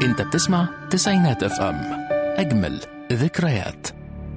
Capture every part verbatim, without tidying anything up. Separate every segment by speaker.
Speaker 1: انت بتسمع تسعينات اف ام، اجمل ذكريات.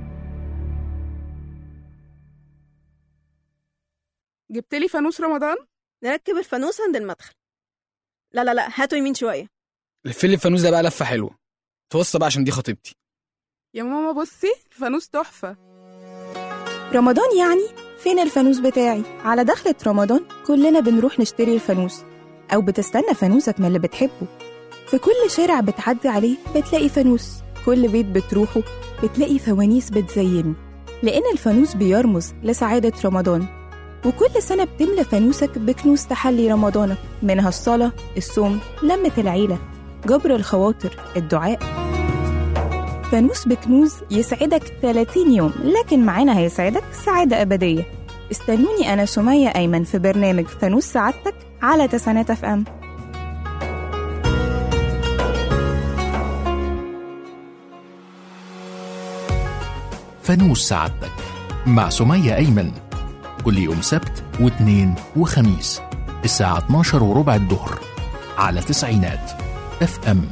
Speaker 2: جبت لي فانوس رمضان؟
Speaker 3: نركب الفانوس عند المدخل. لا لا لا، هاتوا يمين شوية.
Speaker 4: لفلي الفانوس ده بقى لفة حلوة، توصى بقى عشان دي خطيبتي.
Speaker 2: يا ماما بصي، الفانوس تحفة.
Speaker 5: رمضان يعني فين الفانوس بتاعي؟ على دخلة رمضان كلنا بنروح نشتري الفانوس، أو بتستنى فانوسك من اللي بتحبه. في كل شارع بتعدي عليه بتلاقي فانوس، كل بيت بتروحه بتلاقي فوانيس بتزينه، لأن الفانوس بيرمز لسعادة رمضان. وكل سنة بتملى فانوسك بكنوز تحلي رمضانك، منها الصلاة، الصوم، لمة العيلة، جبر الخواطر، الدعاء. فانوس بكنوز يسعدك ثلاثين يوم، لكن معانا هيسعدك سعادة أبدية. استنوني أنا سمية أيمن في برنامج فانوس سعادتك على تسعينات اف ام.
Speaker 1: فانوس سعادتك مع سمية أيمن، كل يوم سبت واثنين وخميس الساعة اتناشر وربع الظهر على تسعينات اف ام.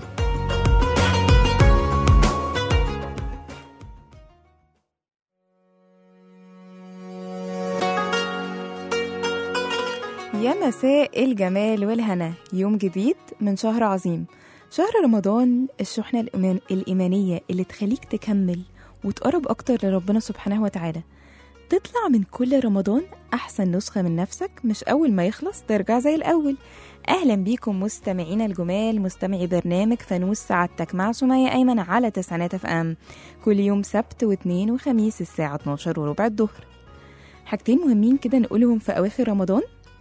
Speaker 5: يا مساء الجمال والهنا، يوم جديد من شهر عظيم، شهر رمضان، الشحنة الإيمان الإيمانية اللي تخليك تكمل وتقرب أكتر لربنا سبحانه وتعالى. تطلع من كل رمضان أحسن نسخة من نفسك، مش أول ما يخلص ترجع زي الأول. أهلا بيكم مستمعين الجمال، مستمعي برنامج فانوس سعادتك مع سمية أيمن على تسعينات اف ام، كل يوم سبت واثنين وخميس الساعة اتناشر وربع الظهر. حاجتين مهمين كده نقولهم في أواخر رمضان.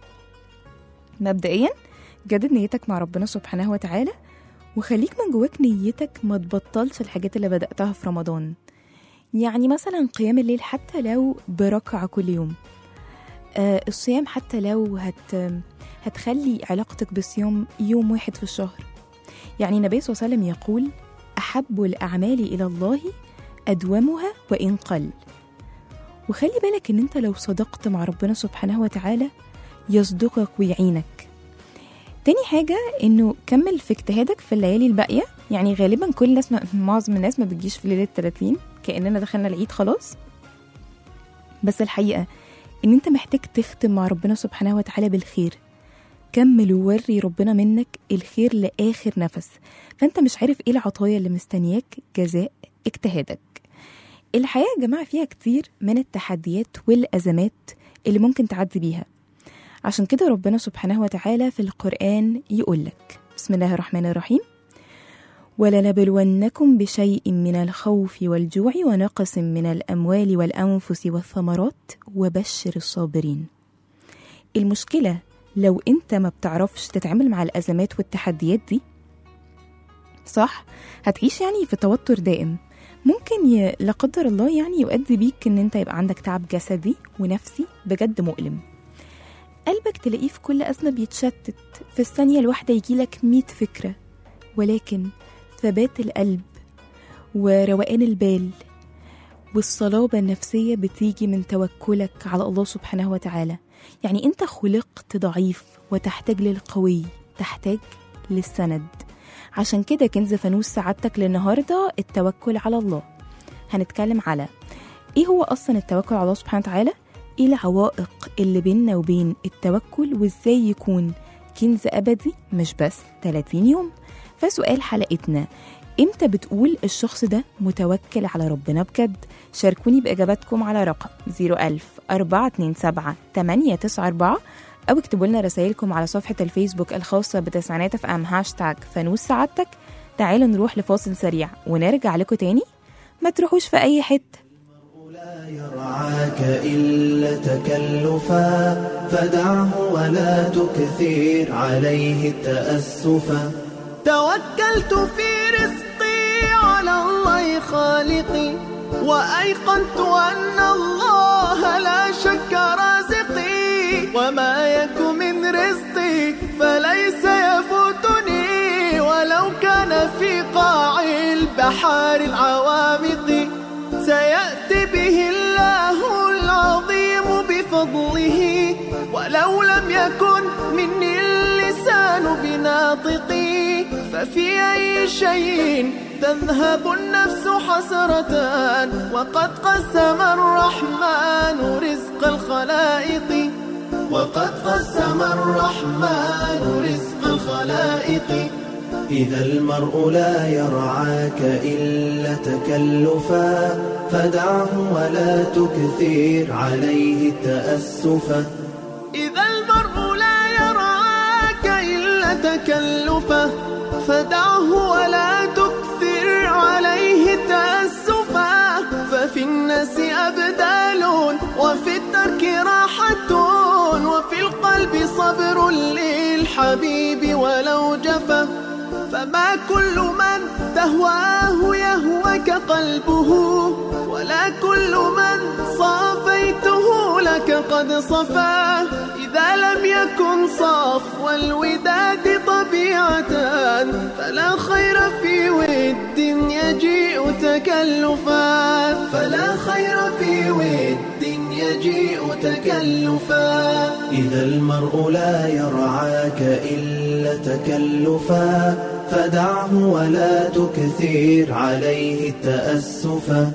Speaker 5: مبدئيا جدد نيتك مع ربنا سبحانه وتعالى، وخليك من جواك نيتك ما تبطلش الحاجات اللي بدأتها في رمضان. يعني مثلا قيام الليل حتى لو بركعة كل يوم، آه الصيام حتى لو هت هتخلي علاقتك بالصيام يوم واحد في الشهر. يعني النبي صلى الله عليه وسلم يقول: أحب الأعمال إلى الله أدومها وإن قل. وخلي بالك إن أنت لو صدقت مع ربنا سبحانه وتعالى يصدقك ويعينك. تاني حاجة إنه كمل في اجتهادك في الليالي الباقية. يعني غالبا كل الناس ما معظم الناس ما بتجيش في ليلة ثلاثين كأننا دخلنا العيد خلاص، بس الحقيقة إن أنت محتاج تختم مع ربنا سبحانه وتعالى بالخير. كمل ووري ربنا منك الخير لآخر نفس، فأنت مش عارف إيه العطايا اللي مستنياك جزاء اجتهادك. الحياة يا جماعة فيها كتير من التحديات والأزمات اللي ممكن تعدي بيها، عشان كده ربنا سبحانه وتعالى في القرآن يقولك: بسم الله الرحمن الرحيم: ولنبلونكم بشيء من الخوف والجوع ونقص من الأموال والأنفس والثمرات وبشر الصابرين. المشكلة لو انت ما بتعرفش تتعامل مع الأزمات والتحديات دي صح، هتعيش يعني في توتر دائم، ممكن ي... لا قدر الله يعني يؤدي بيك ان انت يبقى عندك تعب جسدي ونفسي بجد مؤلم. قلبك تلاقيه في كل أزمة بيتشتت، في الثانية الواحدة يجيلك مية فكرة، ولكن ثبات القلب وروقان البال والصلابة النفسية بتيجي من توكلك على الله سبحانه وتعالى. يعني انت خلقت ضعيف وتحتاج للقوي، تحتاج للسند. عشان كده كنز فانوس سعادتك للنهاردة التوكل على الله. هنتكلم على ايه هو اصلا التوكل على الله سبحانه وتعالى، ايه العوائق اللي بيننا وبين التوكل، وازاي يكون كنز ابدي مش بس ثلاثين يوم. فسؤال حلقتنا: امتى بتقول الشخص ده متوكل على ربنا بجد؟ شاركوني باجاباتكم على رقم صفر ألف أربعة اتنين سبعة تمانية تسعة أربعة، او اكتبوا لنا رسائلكم على صفحة الفيسبوك الخاصة بتسعينات اف ام هاشتاج فانوس سعادتك. تعالوا نروح لفاصل سريع ونرجع لكم تاني، ما تروحوش في اي حتة.
Speaker 6: لا يرعاك إلا تكلفا فدعه ولا تكثير عليه تأسفا. توكلت في رزقي على الله خالقي، وأيقنت أن الله لا شك رازقي، وما يك من رزقي فليس يفوتني ولو كان في قاع البحار العوامق. سيأتي به الله العظيم بفضله، ولو لم يكن مني اللسان بناطقي ففي أي شيء تذهب النفس حسرة وقد قسم الرحمن رزق الخلائق وقد قسم الرحمن رزق الخلائق إذا المرء لا يرعاك إلا تكلفا فدعه ولا تكثر عليه التأسفا إذا المرء لا يرعاك إلا تكلفا فدعه ولا تكثر عليه التأسفا ففي الناس أبدال وفي الترك راحة وفي القلب صبر للحبيب ولو جفا فما كل من تهواه يهوك قلبه ولا كل من صافيته لك قد صفا إذا لم يكن صفو الوداد طبيعة فلا خير في ود يجيء تكلفا فلا خير في ود يجيء تكلفا إذا المرء لا يرعاك إلا تكلفا فدعه ولا تكثر عليه التأسفا.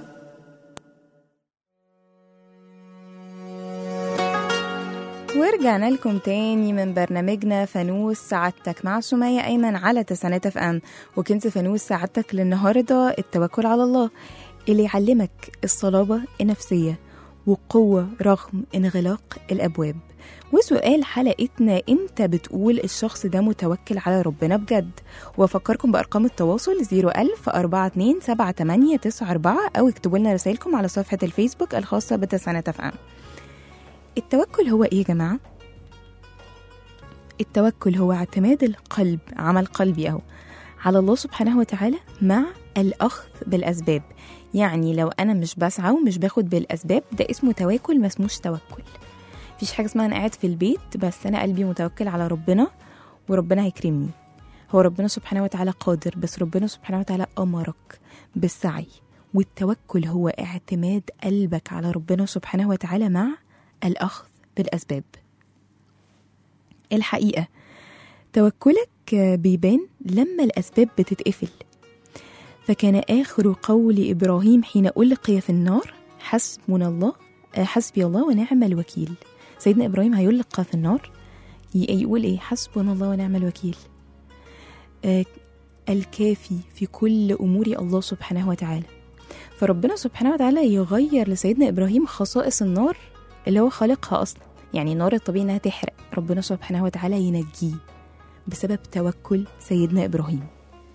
Speaker 5: ورجعنا لكم تاني من برنامجنا فانوس سعادتك مع سمية أيمن على تسعينات اف ام. وكنت فانوس سعادتك للنهاردة التوكل على الله اللي يعلمك الصلابة النفسية وقوة رغم انغلاق الأبواب. وسؤال حلقتنا، انت بتقول الشخص ده متوكل على ربنا بجد؟ وافكركم بأرقام التواصل زيرو ألف أربعة اتنين سبعة تمانية تسعة أربعة أو اكتبوا لنا رسائلكم على صفحة الفيسبوك الخاصة بتسعينات اف ام. التوكل هو ايه يا جماعة؟ التوكل هو اعتماد القلب، عمل قلبي اهو، على الله سبحانه وتعالى مع الأخذ بالأسباب. يعني لو أنا مش بسعى ومش باخد بالأسباب ده اسمه تواكل، ما اسموش توكل. مفيش حاجة اسمها أنا قاعد في البيت بس أنا قلبي متوكل على ربنا وربنا هيكرمني. هو ربنا سبحانه وتعالى قادر، بس ربنا سبحانه وتعالى أمرك بالسعي. والتوكل هو اعتماد قلبك على ربنا سبحانه وتعالى مع الأخذ بالأسباب. الحقيقة توكلك بيبان لما الأسباب بتتقفل. فكان آخر قول إبراهيم حين ألقي في النار حسبنا الله حسبي الله ونعم الوكيل. سيدنا إبراهيم هيلقى في النار يقول إيه؟ حسبنا الله ونعم الوكيل. آه الكافي في كل أمور الله سبحانه وتعالى. فربنا سبحانه وتعالى يغير لسيدنا إبراهيم خصائص النار اللي هو خالقها أصلا. يعني النار الطبيعي إنها تحرق، ربنا سبحانه وتعالى ينجيه بسبب توكل سيدنا إبراهيم.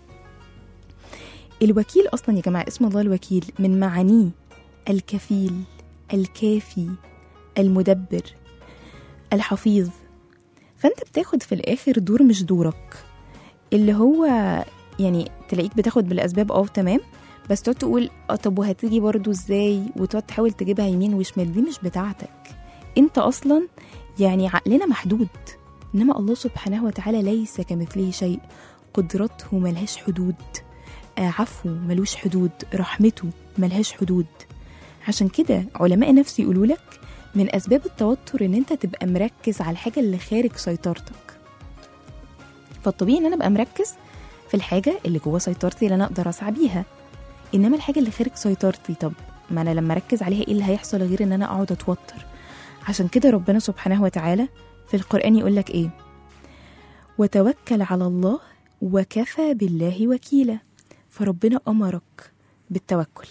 Speaker 5: الوكيل أصلا يا جماعة اسم الله الوكيل من معانيه الكفيل، الكافي، المدبر، الحفيظ. فأنت بتاخد في الآخر دور مش دورك، اللي هو يعني تلاقيك بتاخد بالأسباب اه تمام، بس تقعد تقول اه طب وهتيجي برضو ازاي، وتقعد تحاول تجيبها يمين وشمال. دي مش بتاعتك انت أصلا، يعني عقلنا محدود. إنما الله سبحانه وتعالى ليس كمثله شيء، قدرته ملهاش حدود، عفو ملوش حدود، رحمته ملهاش حدود. عشان كده علماء النفس يقولوا لك من أسباب التوتر إن أنت تبقى مركز على الحاجة اللي خارج سيطرتك. فالطبيعي إن أنا أبقى مركز في الحاجة اللي جوه سيطرتي اللي أنا أقدر أسعى بيها. إنما الحاجة اللي خارج سيطرتي، طب ما أنا لما أركز عليها إيه اللي هيحصل غير إن أنا أقعد أتوتر؟ عشان كده ربنا سبحانه وتعالى في القرآن يقول لك إيه؟ وتوكل على الله وكفى بالله وكيلا. فربنا أمرك بالتوكل.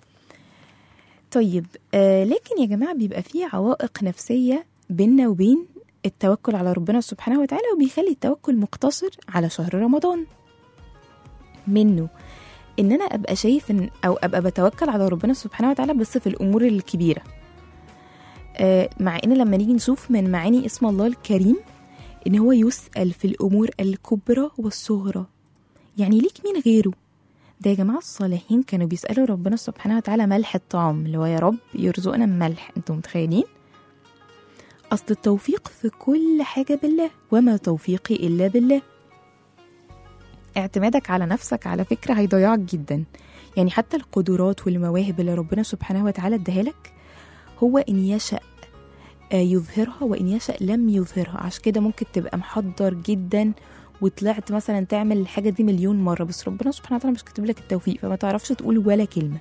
Speaker 5: طيب آه لكن يا جماعة بيبقى فيه عوائق نفسية بيننا وبين التوكل على ربنا سبحانه وتعالى، وبيخلي التوكل مقتصر على شهر رمضان. منه إن أنا أبقى شايف إن أو أبقى بتوكل على ربنا سبحانه وتعالى بس في الأمور الكبيرة. آه مع إن لما نيجي نشوف من معاني اسم الله الكريم إن هو يسأل في الأمور الكبرى والصغرى. يعني ليك مين غيره؟ ده يا جماعة الصالحين كانوا بيسألوا ربنا سبحانه وتعالى ملح الطعام، اللي هو يا رب يرزقنا ملح. انتم متخيلين؟ أصل التوفيق في كل حاجة بالله، وما توفيقي إلا بالله. اعتمادك على نفسك على فكرة هيضيعك جدا. يعني حتى القدرات والمواهب اللي ربنا سبحانه وتعالى اداها لك، هو إن يشأ يظهرها وإن يشأ لم يظهرها. عشان كده ممكن تبقى محضر جدا وطلعت مثلا تعمل الحاجة دي مليون مرة، بس ربنا سبحانه وتعالى مش كاتب لك التوفيق، فما تعرفش تقول ولا كلمة.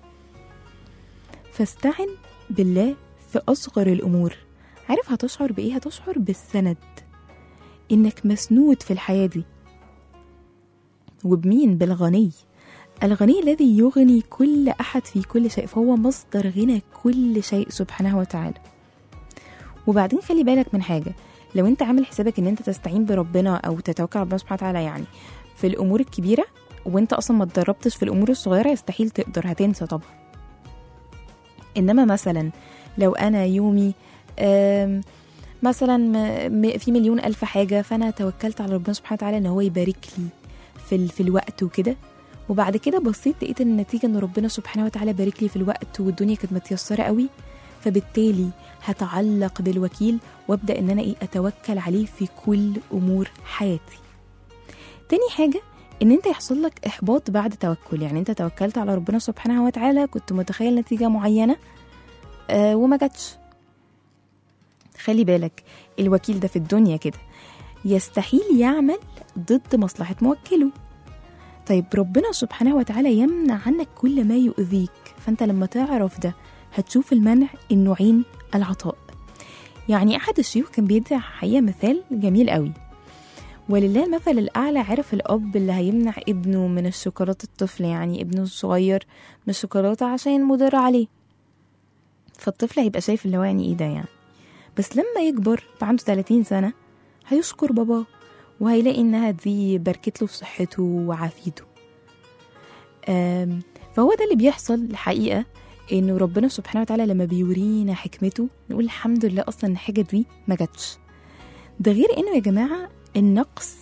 Speaker 5: فاستعن بالله في أصغر الأمور. عارف هتشعر بإيه؟ هتشعر بالسند، إنك مسنود في الحياة دي. وبمين؟ بالغني، الغني الذي يغني كل أحد في كل شيء، فهو مصدر غنى كل شيء سبحانه وتعالى. وبعدين خلي بالك من حاجة، لو انت عامل حسابك ان انت تستعين بربنا او تتوكل على ربنا سبحانه وتعالى يعني في الأمور الكبيرة، وانت أصلا ما تدربتش في الأمور الصغيرة، يستحيل تقدر، هتنسى طبعا. إنما مثلا لو أنا يومي مثلا في مليون ألف حاجة، فأنا توكلت على ربنا سبحانه وتعالى إن هو يبارك لي في, في الوقت وكده، وبعد كده بصيت لقيت النتيجة إن ربنا سبحانه وتعالى بارك لي في الوقت والدنيا كانت متيسرة قوي، فبالتالي هتعلق بالوكيل وابدأ إن أنا إيه أتوكل عليه في كل أمور حياتي. تاني حاجة إن أنت يحصل لك إحباط بعد توكل، يعني أنت توكلت على ربنا سبحانه وتعالى، كنت متخيل نتيجة معينة آه وما جاتش. خلي بالك الوكيل ده في الدنيا كده يستحيل يعمل ضد مصلحة موكله. طيب ربنا سبحانه وتعالى يمنع عنك كل ما يؤذيك، فأنت لما تعرف ده هتشوف المنع إنه عين العطاء. يعني أحد الشيوخ كان بيدي حقيقة مثال جميل قوي، ولله المثل الأعلى. عرف الأب اللي هيمنع ابنه من الشوكولاتة، الطفل يعني ابنه الصغير من الشوكولاتة عشان مضر عليه، فالطفل هيبقى شايف اللي هو يعني إيه ده يعني، بس لما يكبر عنده ثلاثين سنة هيشكر باباه، وهيلاقي إنها دي بركت له في صحته وعافيته. فهو ده اللي بيحصل الحقيقة، إنه ربنا سبحانه وتعالى لما بيورينا حكمته نقول الحمد لله أصلا الحاجة دي ما جاتش. ده غير إنه يا جماعة النقص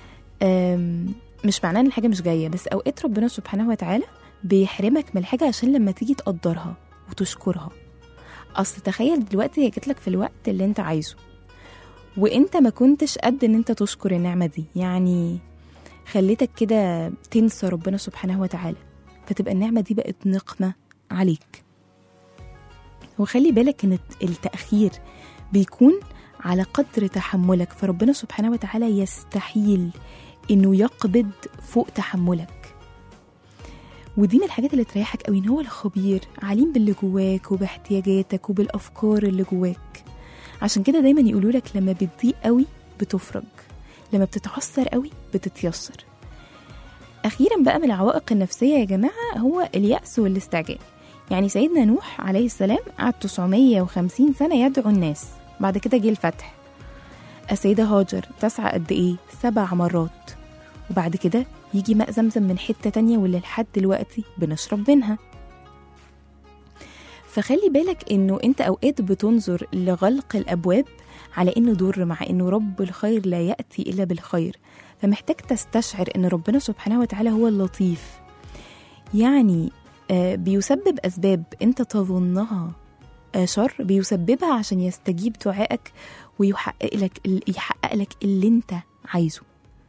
Speaker 5: مش معناه إن الحاجة مش جاية، بس أوقات ربنا سبحانه وتعالى بيحرمك من الحاجة عشان لما تيجي تقدرها وتشكرها. أصل تخيل دلوقتي هي جتلك في الوقت اللي انت عايزه، وانت ما كنتش قد ان انت تشكر النعمة دي، يعني خليتك كده تنسى ربنا سبحانه وتعالى، فتبقى النعمة دي بقت نقمة عليك. وخلي بالك ان التأخير بيكون على قدر تحملك، فربنا سبحانه وتعالى يستحيل انه يقبض فوق تحملك. ودي من الحاجات اللي تريحك قوي، ان هو الخبير عليم باللي جواك وباحتياجاتك وبالافكار اللي جواك. عشان كده دايما يقولوا لك لما بتضيق قوي بتفرج، لما بتتعثر قوي بتتيسر. اخيرا بقى من العوائق النفسيه يا جماعه هو اليأس والاستعجال. يعني سيدنا نوح عليه السلام قعد تسعمية وخمسين سنه يدعو الناس، بعد كده جه الفتح. السيده هاجر تسعى قد ايه؟ سبع مرات، وبعد كده يجي ماء زمزم من حتة تانية واللي لحد دلوقتي بنشرب منها. فخلي بالك انه انت اوقات بتنظر لغلق الابواب على انه ضر، مع انه رب الخير لا يأتي الا بالخير. فمحتاج تستشعر ان ربنا سبحانه وتعالى هو اللطيف، يعني آه بيسبب اسباب انت تظنها آه شر، بيسببها عشان يستجيب دعائك ويحقق لك يحقق لك اللي انت عايزه.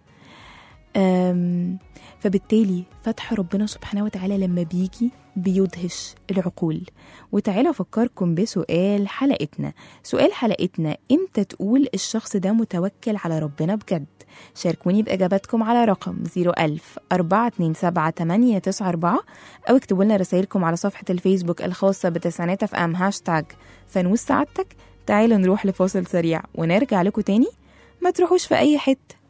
Speaker 5: فبالتالي فتح ربنا سبحانه وتعالى لما بيجي بيدهش العقول. وتعالوا أفكركم بسؤال حلقتنا. سؤال حلقتنا: إمتى تقول الشخص ده متوكل على ربنا بجد؟ شاركوني بإجاباتكم على رقم زيرو ألف أربعة اتنين سبعة تمانية تسعة أربعة، أو اكتبوا لنا رسائلكم على صفحة الفيسبوك الخاصة بتسعينات اف ام هاشتاج فانوس سعادتك. تعالوا نروح لفاصل سريع ونرجع لكم تاني، ما تروحوش في أي حتة.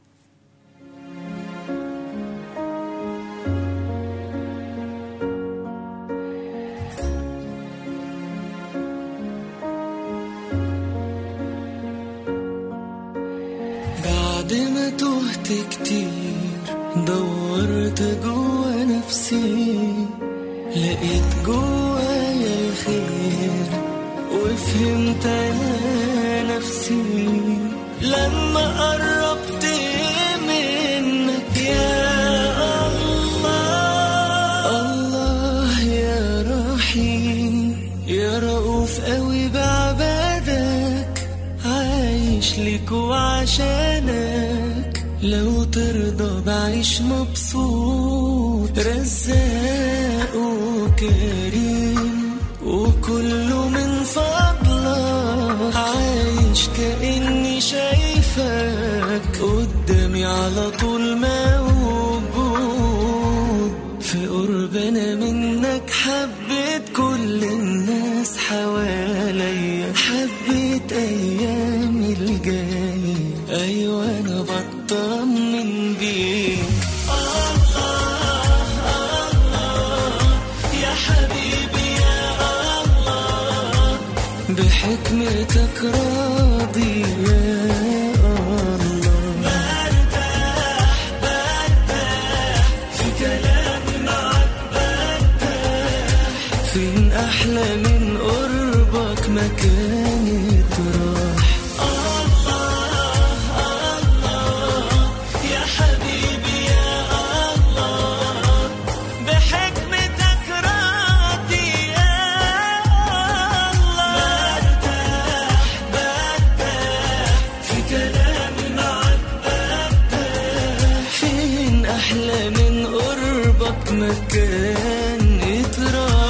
Speaker 6: بعد ما تهت كتير دورت جوا نفسي، لقيت جوايا الخير وفهمت انا نفسي لما قربت منك يا الله. الله يا رحيم يا رؤوف قوي بعبادك، عايش ليك وعشانك، لو ترضى بعيش مبسوط، رزاق وكريم وكله من فضلك، عايش كأني شايفك قدامي اسمي على طول موجود في قربنا منك. حبيت كل الناس حواليا، حبيت ايامي الجاية، ايوه انا بطمن بيك. الله الله يا حبيبي يا الله، بحكمتك راضي يا الله. برتاح برتاح في كلامي معك، برتاح. فين أحلى من قربك مكاني تروح. الله الله يا حبيبي يا الله، بحكمتك راضي يا الله. برتاح برتاح في كلامي معك، برتاح. فين أحلى من قربك مكاني تروح.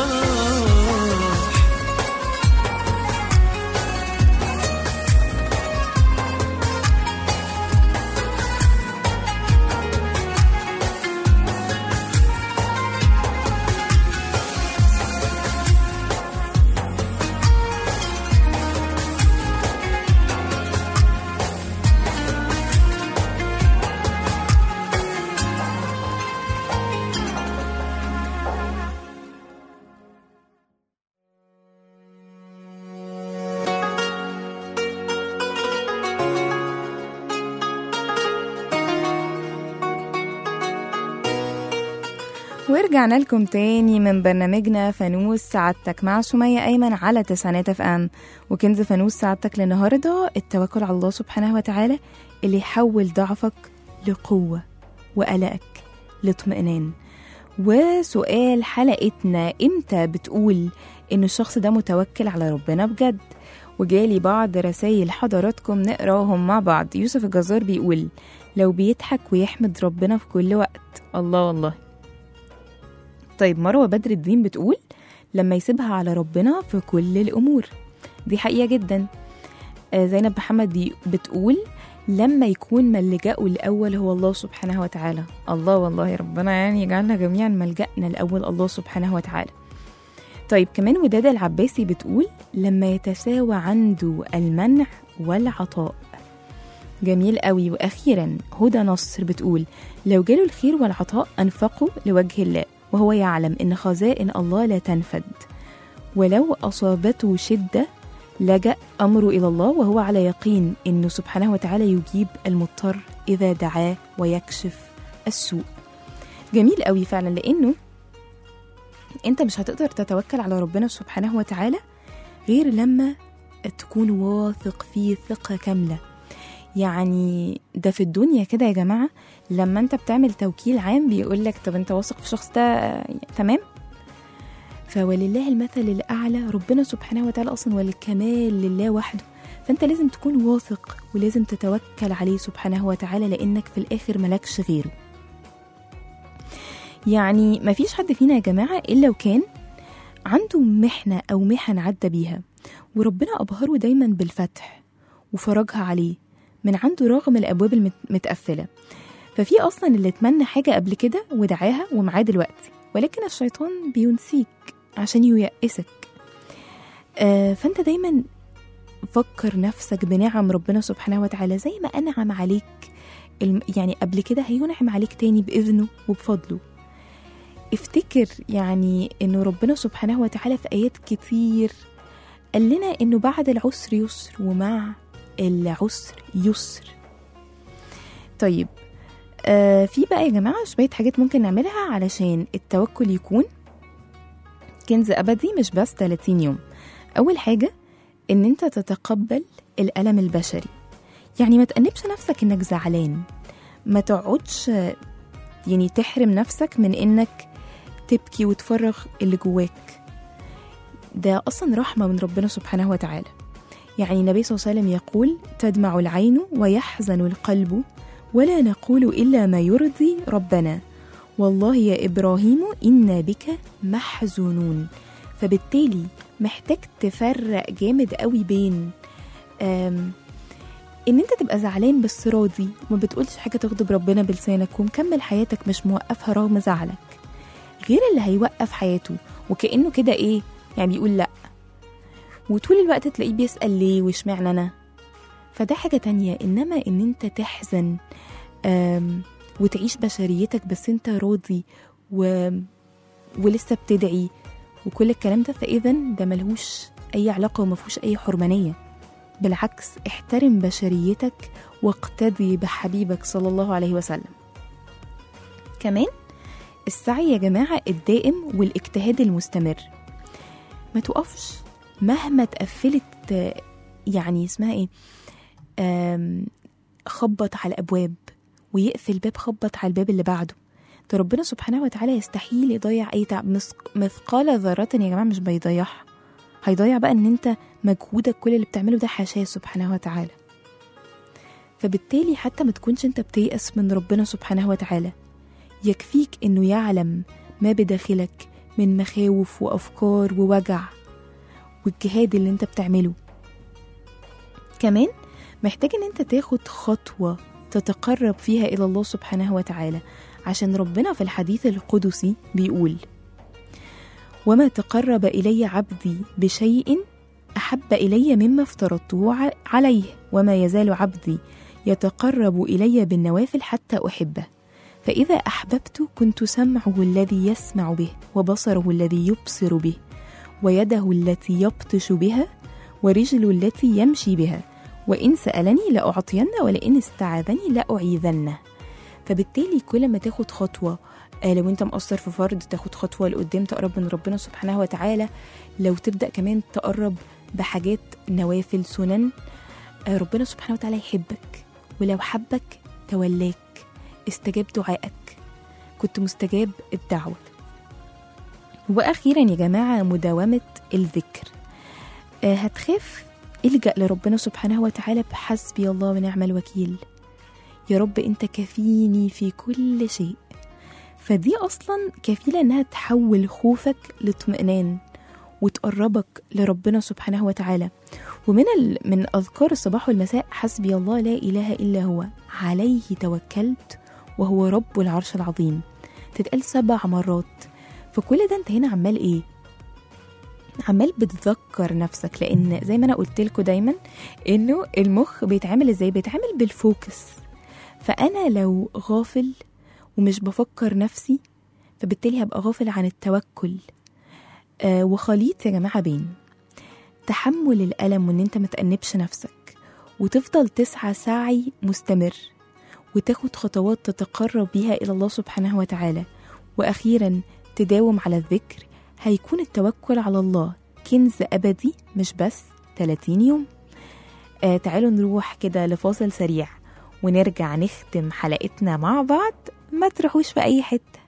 Speaker 5: ورجعنا لكم تاني من برنامجنا فانوس سعادتك مع سمية أيمن على تسعينات اف ام. وكنز فانوس سعادتك للنهاردة التوكل على الله سبحانه وتعالى اللي يحول ضعفك لقوة وقلقك لاطمئنان. وسؤال حلقتنا، امتى بتقول ان الشخص ده متوكل على ربنا بجد؟ وجالي بعض رسائل حضراتكم نقراهم مع بعض. يوسف الجزار بيقول لو بيضحك ويحمد ربنا في كل وقت. الله والله. طيب مروة بدر الدين بتقول لما يسيبها على ربنا في كل الأمور. دي حقيقة جدا. آه زينب محمد دي بتقول لما يكون ملجأه الأول هو الله سبحانه وتعالى. الله والله يا ربنا يعني يجعلنا جميعا ملجأنا الأول الله سبحانه وتعالى. طيب كمان ودادة العباسي بتقول لما يتساوى عنده المنع والعطاء. جميل قوي. وأخيرا هدى نصر بتقول لو جاله الخير والعطاء أنفقه لوجه الله وهو يعلم إن خزائن الله لا تنفد، ولو أصابته شدة لجأ أمره إلى الله وهو على يقين إنه سبحانه وتعالى يجيب المضطر إذا دعاه ويكشف السوء. جميل قوي فعلا، لأنه أنت مش هتقدر تتوكل على ربنا سبحانه وتعالى غير لما تكون واثق فيه ثقة كاملة. يعني ده في الدنيا كده يا جماعة، لما انت بتعمل توكيل عام بيقولك طب انت واثق في الشخص ده تمام؟ فولله المثل الأعلى ربنا سبحانه وتعالى أصلا، والكمال لله وحده. فانت لازم تكون واثق ولازم تتوكل عليه سبحانه وتعالى، لأنك في الآخر ملكش غيره. يعني ما فيش حد فينا يا جماعة إلا وكان عنده محنة أو محن عدى بيها وربنا أبهره دايما بالفتح وفرجها عليه من عنده رغم الأبواب المتقفلة. ففي أصلا اللي اتمنى حاجة قبل كده ودعاها ومعاه دلوقتي، ولكن الشيطان بينسيك عشان ييأسك. آه فأنت دايما فكر نفسك بنعم ربنا سبحانه وتعالى. زي ما أنعم عليك يعني قبل كده هينعم عليك تاني بإذنه وبفضله. افتكر يعني إنه ربنا سبحانه وتعالى في آيات كتير قال لنا إنه بعد العسر يسر ومع العسر يسر. طيب آه في بقى يا جماعة شوية حاجات ممكن نعملها علشان التوكل يكون كنز أبدي مش بس ثلاثين يوم. أول حاجة إن أنت تتقبل الألم البشري. يعني ما تأنبش نفسك إنك زعلان، ما تقعدش يعني تحرم نفسك من إنك تبكي وتفرغ اللي جواك. ده أصلا رحمة من ربنا سبحانه وتعالى. يعني النبي صلى الله عليه وسلم يقول تدمع العين ويحزن القلب ولا نقول إلا ما يرضي ربنا، والله يا إبراهيم إنا بك محزونون. فبالتالي محتاج تفرق جامد قوي بين ان انت تبقى زعلان بس راضي وما بتقولش حاجة تغضب ربنا بلسانك ومكمل حياتك مش موقفها رغم زعلك، غير اللي هيوقف حياته وكأنه كده ايه يعني بيقول لأ، وطول الوقت تلاقيه بيسأل ليه واشمعنى أنا. فده حاجة تانية. إنما إن أنت تحزن وتعيش بشريتك بس أنت راضي و... ولسه بتدعي وكل الكلام ده، فإذا ده ملهوش أي علاقة ومفهوش أي حرمانية. بالعكس، احترم بشريتك واقتدي بحبيبك صلى الله عليه وسلم. كمان السعي يا جماعة الدائم والاجتهاد المستمر، ما توقفش مهما تقفلت، يعني اسمها ايه، خبط على الابواب ويقفل باب، خبط على الباب اللي بعده. ده ربنا سبحانه وتعالى يستحيل يضيع اي تعب، مثقال ذرة يا جماعة مش بيضيعها. هيضيع بقى ان انت مجهودك كل اللي بتعمله ده حاشاه سبحانه وتعالى. فبالتالي حتى ما تكونش انت بتيأس من ربنا سبحانه وتعالى، يكفيك انه يعلم ما بداخلك من مخاوف وافكار ووجع، والجهاد اللي انت بتعمله. كمان محتاج ان انت تاخد خطوة تتقرب فيها الى الله سبحانه وتعالى، عشان ربنا في الحديث القدسي بيقول: وما تقرب الي عبدي بشيء احب الي مما افترضته عليه، وما يزال عبدي يتقرب الي بالنوافل حتى احبه، فاذا احببت كنت سمعه الذي يسمع به، وبصره الذي يبصر به، ويده التي يبطش بها، ورجل التي يمشي بها، وإن سألني لأعطينه، ولئن استعاذني لأعيذنه. فبالتالي كل ما تاخد خطوة، لو انت مقصر في فرض تاخد خطوة لقدام تقرب من ربنا سبحانه وتعالى. لو تبدأ كمان تقرب بحاجات نوافل سنن، ربنا سبحانه وتعالى يحبك، ولو حبك تولاك، استجاب دعائك، كنت مستجاب الدعوة. وأخيرا يا جماعة مداومة الذكر. آه هتخاف، الجأ لربنا سبحانه وتعالى بحسبي الله ونعم الوكيل، يا رب أنت كفيني في كل شيء. فدي أصلا كفيلة أنها تحول خوفك لاطمئنان وتقربك لربنا سبحانه وتعالى. ومن ال... من أذكار الصباح والمساء حسبي الله لا إله إلا هو عليه توكلت وهو رب العرش العظيم، تتقال سبع مرات. فكل ده انت هنا عمال ايه؟ عمال بتذكر نفسك، لان زي ما انا قلت لكم دايما انه المخ بيتعامل ازاي؟ بيتعامل بالفوكس. فانا لو غافل ومش بفكر نفسي، فبالتالي هبقى غافل عن التوكل. آه وخليط يا جماعة بين تحمل الألم وان انت ما تأنبش نفسك وتفضل تسعى سعي مستمر وتاخد خطوات تتقرب بيها إلى الله سبحانه وتعالى، وأخيرا تداوم على الذكر. هيكون التوكل على الله كنز أبدي، مش بس ثلاثين يوم. آه تعالوا نروح كده لفاصل سريع ونرجع نختم حلقتنا مع بعض. ما تروحوش في أي حتة.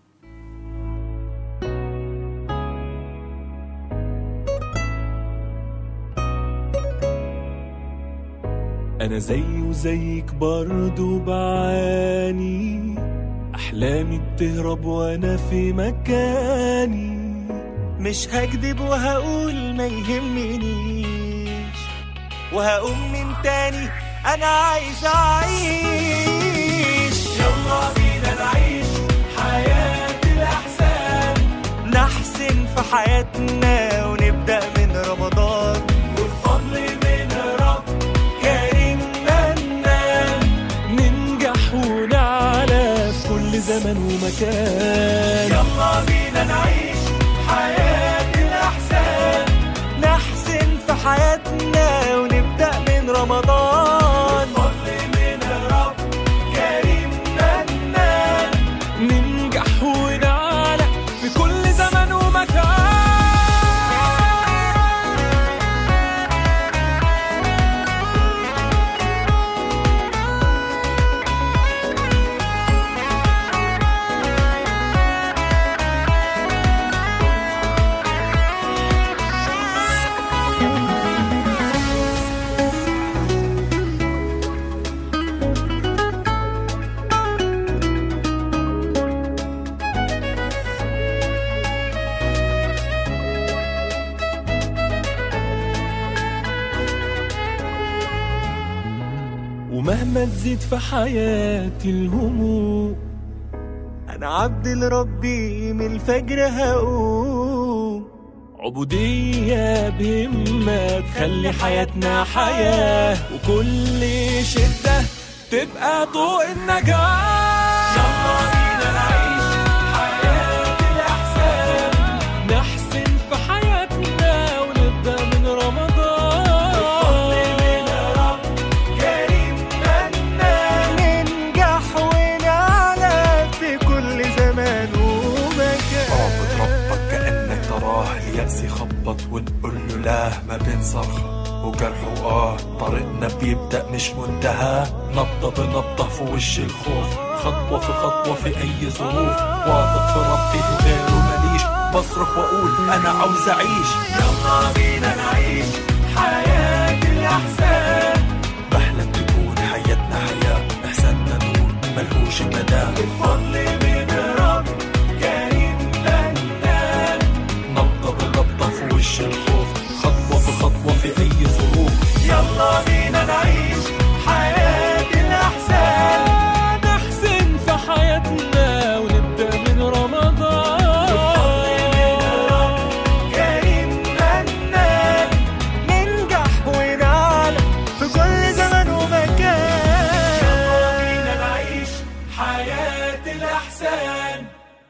Speaker 6: أنا زي وزيك برضو بعاني، أحلامي بتهرب وأنا في مكاني، مش هكدب وهقول ما يهمنيش، وهقوم من تاني أنا عايز أعيش. يلا بينا نعيش حياة الأحسان، نحسن في حياتنا ونبدأ من رمضان، والفضل من رب كريم منان، ننجح ونعلى في كل زمن ومكان. يلا بينا نعيش حياة الأحسان، نحسن في حياتنا ونبدأ من رمضان، والفضل من رب كريم منان، ننجح ونعلى في كل زمن ومكان. ما تزيد في حياتي الهموم، أنا عبد لربي من الفجر هقوم. عبودية بهمة تخلي حياتنا حياة، وكل شدة تبقى طوق النجاة. يلا بينا نعيش حياة الأحسان، نحسن في حياتنا ونبدأ من رمضان. الفضل من رب كريم منان، ننجح ونعلى في كل زمان ومكان.
Speaker 7: اعبد ربك كأنك تراه، اليأس يخبط ونقول له لا ما بين صرخة وجرح وآه. طريقنا بيبدأ مش منتهى، نبضة بنبضة في وش الخوف، خطوة في خطوة في أي ظروف. واثق في ربي وغيره ماليش، بصرخ وأقول أنا عاوز أعيش.
Speaker 6: يلا بينا نعيش حياة الأحسان،
Speaker 7: بحلم تكون حياتنا حياة، إحساننا نور ملهوش مدى.
Speaker 6: الفضل من رب كريم منان،
Speaker 7: نبضة بنبضة في وش الخوف، خطوة في خطوة في أي ظروف.
Speaker 6: يلا بينا نعيش حياة الأحسان، نحسن في حياتنا ونبدأ من رمضان. الفضل من رب كريم منان، ننجح ونعلى في كل زمان ومكان. يلا بينا نعيش حياة الأحسان.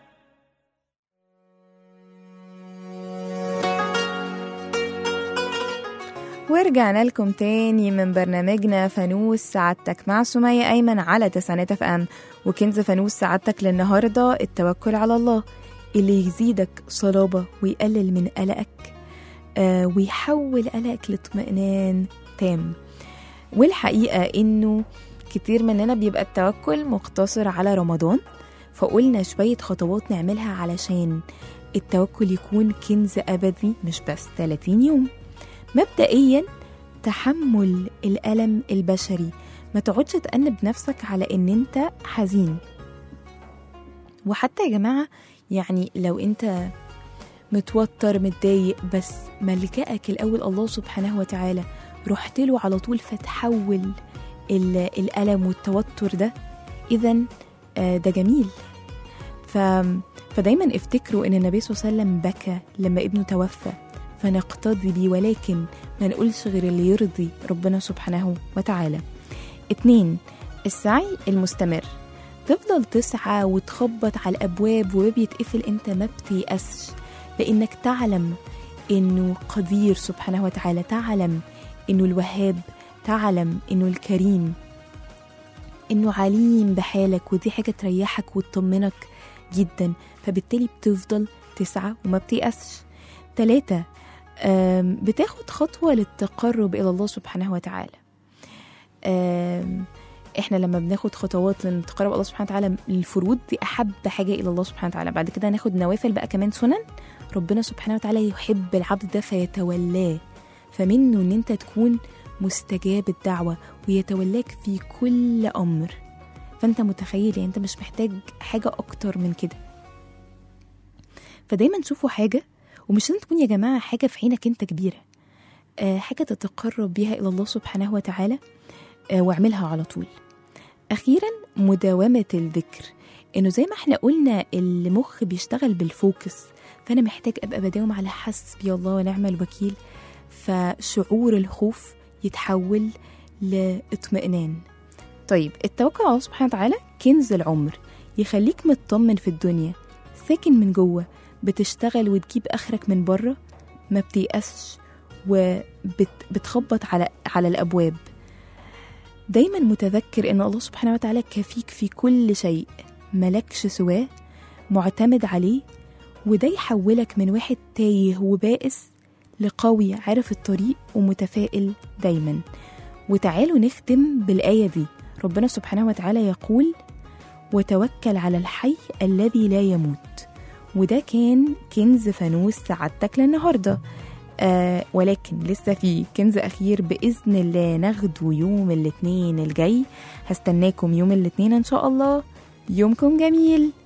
Speaker 5: ورجعنا لكم تاني من برنامجنا فانوس سعادتك مع سمية أيمن على تسعينات اف ام. وكنز فانوس سعادتك للنهاردة التوكل على الله، اللي يزيدك صلابة ويقلل من قلقك آه ويحول قلقك لاطمئنان تام. والحقيقة إنه كتير مننا بيبقى التوكل مقتصر على رمضان، فقلنا شوية خطوات نعملها علشان التوكل يكون كنز أبدي مش بس ثلاثين يوم. مبدئيا تحمل الألم البشري، ما تقعدش تأنب نفسك على ان انت حزين. وحتى يا جماعة يعني لو انت متوتر متضايق بس ملجأك الأول الله سبحانه وتعالى، رحت له على طول فتحول الألم والتوتر ده، إذن ده جميل. ف... فدايما افتكروا ان النبي صلى الله عليه وسلم بكى لما ابنه توفى، فنقتضي بيه ولكن ما نقولش غير اللي يرضي ربنا سبحانه وتعالى. اتنين، السعي المستمر، تفضل تسعى وتخبط على الأبواب وباب يتقفل، انت ما بتيأسش، لأنك تعلم انه قدير سبحانه وتعالى، تعلم انه الوهاب، تعلم انه الكريم، انه عليم بحالك، ودي حاجة تريحك وتطمنك جدا، فبالتالي بتفضل تسعى وما بتيأسش. ثلاثة، بتاخد خطوة للتقرب إلى الله سبحانه وتعالى. إحنا لما بناخد خطوات للتقرب إلى الله سبحانه وتعالى، الفروض دي أحب حاجة إلى الله سبحانه وتعالى، بعد كده ناخد نوافل بقى كمان سنن، ربنا سبحانه وتعالى يحب العبد ده فيتولاه، فمنه إن أنت تكون مستجاب الدعوة ويتولاك في كل أمر. فأنت متخيل يعني أنت مش محتاج حاجة أكتر من كده. فدايما شوفوا حاجة، ومش لازم تكون يا جماعة حاجة في عينك انت كبيرة، آه حاجة تتقرب بيها إلى الله سبحانه وتعالى، آه واعملها على طول. أخيرا، مداومة الذكر، إنه زي ما احنا قلنا المخ بيشتغل بالفوكس، فأنا محتاج أبقى بداوم على حسبي الله ونعم الوكيل، فشعور الخوف يتحول لاطمئنان. طيب، التوكل على الله سبحانه وتعالى كنز العمر، يخليك مطمن في الدنيا، ساكن من جوه، بتشتغل وتجيب آخرك من بره، ما بتيأسش وبتخبط على على الأبواب. دايما متذكر إن الله سبحانه وتعالى كفيك في كل شيء، ملكش سواه، معتمد عليه، وده يحولك من واحد تايه وبائس لقوي عارف الطريق ومتفائل دايما. وتعالوا نختم بالآية دي. ربنا سبحانه وتعالى يقول: وتوكل على الحي الذي لا يموت. وده كان كنز فانوس سعادتك للنهاردة. آه ولكن لسه في كنز أخير بإذن الله ناخده يوم الاثنين الجاي. هستناكم يوم الاثنين إن شاء الله. يومكم جميل.